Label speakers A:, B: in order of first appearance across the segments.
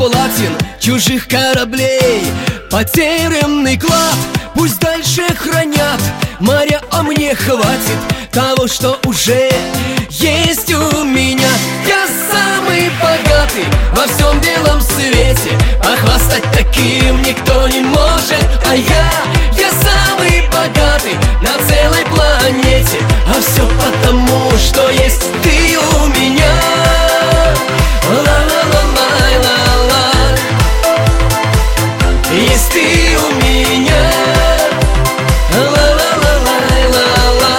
A: платин, чужих кораблей, потерянный клад пусть дальше хранят моря, а мне хватит того, что уже есть у меня. Я самый богатый во всем белом свете, похвастать таким никто не может. А я самый богатый на целой планете, а все потому, что есть ты у меня. Ла-ла-ла-ла-ла-ла, есть ты у меня. Ла-ла-ла-ла-ла-ла.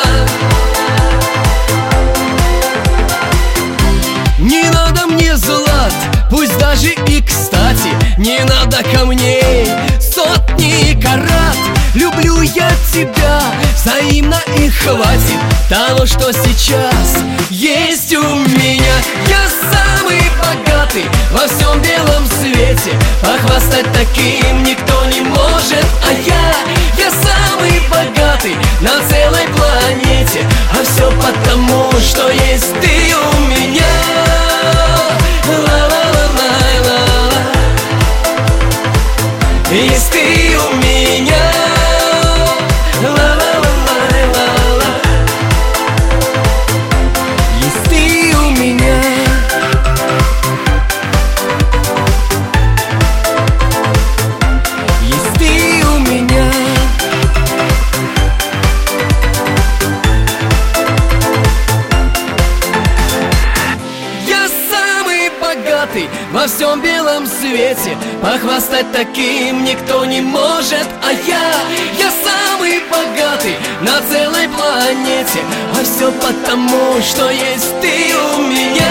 A: Не надо мне злат, пусть даже и кстати, не надо камней сотни карат. Люблю я тебя взаимно и хватит того, что сейчас есть у меня. Я самый богатый во всем белом свете, похвастать таким никто не может. А я самый богатый на целой планете, а все потому, что есть ты у меня. Ла-ла-ла-ла-ла-ла, есть ты у меня. Ла-ла-ла-ла-ла-ла, есть ты у меня. Есть ты у меня. Я самый богатый во всем белом свете, похвастать таким никто не может. А я самый богатый на целой планете, а все потому, что есть ты у меня.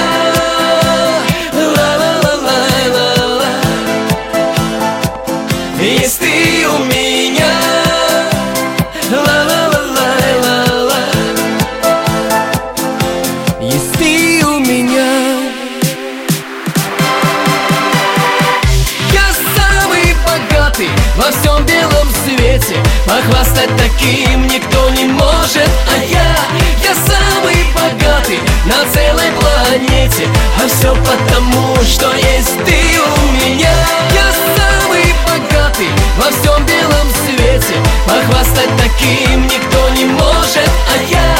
A: Ла-ла-ла-ла-ла-ла, есть ты у меня. Ла-ла-ла-ла-ла-ла, есть ты у меня. Я самый богатый во всем белом свете, похвастать таким никто не может. А я самый богатый на целой планете, а все потому, что есть ты у меня. Я самый богатый во всем белом свете, похвастать таким никто не может. А я